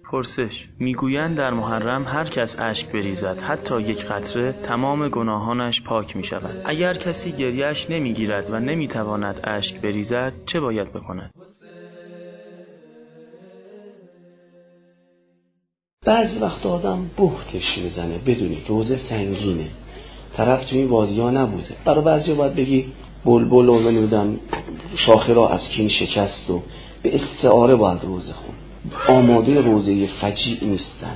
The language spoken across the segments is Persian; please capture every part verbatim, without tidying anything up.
پرسش: میگویند در محرم هر کس اشک بریزد حتی یک قطره تمام گناهانش پاک می شود. اگر کسی گریه‌اش نمیگیرد و نمیتواند اشک بریزد چه باید بکند؟ بعضی وقت آدم بهتش میزنه، بدونی روزه سنگینه، طرف توی این وادی ها نبوده. برای بعضی باید بگی بلبل و نمیدونم شاخه را از کین شکست و به استعاره باید روزه خون. آماده روزه فجیع نیستن.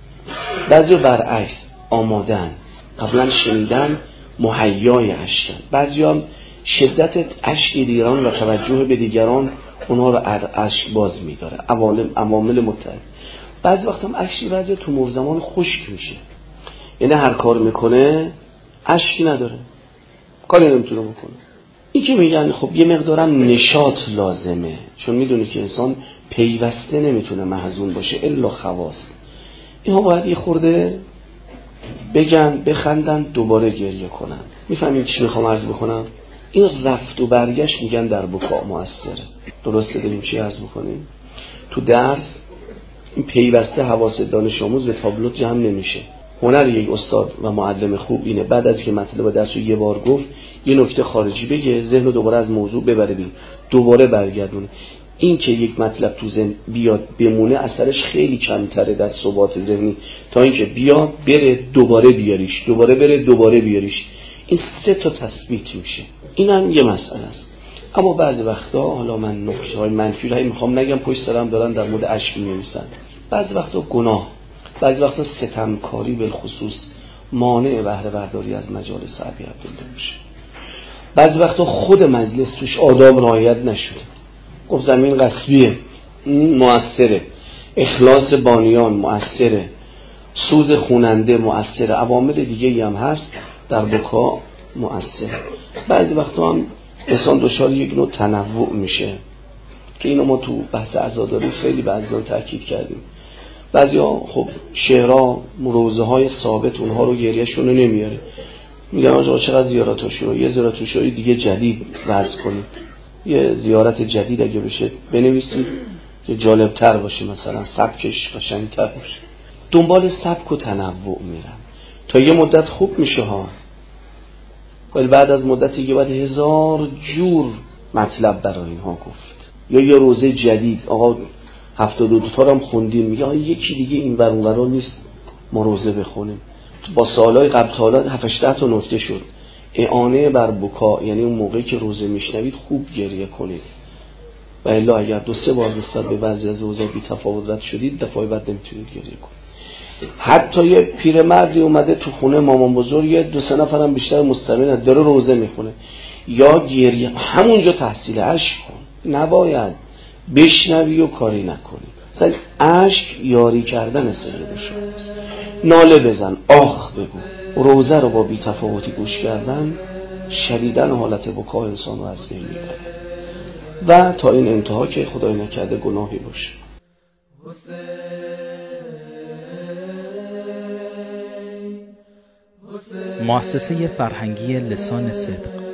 بعضی برعکس آمادن، قبلا شنیدن مهیای اشکن. بعضی هم شدت اشک دیگران و توجه به دیگران اونها رو اشک باز میداره، عوامل متعدد. بعضی وقت هم اشکی بعضی تو مر زمان خشک میشه، یعنی هر کار میکنه اشکی نداره، کاری نمیتونه بکنه. این که میگن خب یه مقدارم نشاط لازمه، چون میدونی که انسان پیوسته نمیتونه محزون باشه الا خواص. اینها باید یه خورده بگن، بخندن، دوباره گریه کنن. میفهمین چی میخوام عرض بکنم؟ این رفت و برگشت میگن در بکا مؤثره. درسته؟ داریم چی عرض بکنیم؟ تو درس این پیوسته حواس دانش آموز به تابلو جمع نمیشه. هنر یک استاد و معلم خوب اینه بعد از که مطلب درس رو یه بار گفت یه نکته خارجی بگه، ذهن رو دوباره از موضوع ببره بین، دوباره برگردونه. این که یک مطلب تو ذهن بیاد بمونه اثرش خیلی کمتره در ثبات ذهنی تا اینکه بیاد بره دوباره بیاریش، دوباره بره دوباره بیاریش. این سه تا تثبیت میشه. اینم یه مسئله است. اما بعضی وقتا حالا من نکته‌های منفی رو میخوام نگم، پشت سرم دارن در مورد اشک می‌نویسن. بعضی وقتا گناه، بعضی وقتا ستمکاری بالخصوص مانع بهره برداری از مجالس ابی عبدالله میشه. بعضی وقتا خود مجلس توش آداب رعایت نشده، گفت زمین غصبیه، مؤثره، اخلاص بانیان مؤثره، سود خوننده مؤثره، عوامل دیگه‌ای هم هست در بکا مؤثره. بعضی وقتا هم انسان دچار یک نوع تنوع میشه که اینو ما تو بحث عزاداری خیلی بعضی‌ها تاکید کردیم. بعضیا خب شعرها روزه های ثابت اونها رو گریهشون رو نمیاره، میگن آقا چقدر زیارتاشون رو یه زیارتشوی دیگه جدید وضع کنید، یه زیارت جدید اگه بشه بنویسید که جالبتر باشه، مثلا سبکش قشنگتر باشه. دنبال سبک و تنوع میرن تا یه مدت خوب میشه ها، ولی بعد از مدتی که بعد هزار جور مطلب برای اینها گفت. یا یه روزه جدید، آقا هفتاد و دو تا هم خوندیم، میگه آقا یکی دیگه این ور اون ور نیست ما روزه بخونیم. با سالهای قبل سالات هفت هشت تا نکته شد. اعانه بر بکا، یعنی اون موقعی که روزه میشنوید خوب گریه کنید، و الا اگر دو سه بار نسبت به بعضی از اوضاع بی تفاوت رد شدید دفعه بعد نمیتونید گریه کنید. حتی یه پیرمردی اومده تو خونه مامان بزرگ، دو سه نفرم بیشتر مستمعن داره روزه میخونه، یا گریه همونجا تحصیل اشک کن، نباید بشنوی و کاری نکنی. مثلا اشک یاری کردن سید شماست. ناله بزن، آخ بگو. روزه رو با بی تفاوتی گوش کردن شدیدن حالت بکا انسان رو از بین میبره و تا این انتها که خدای نکرده گناهی باشه. مؤسسه فرهنگی لسان صدق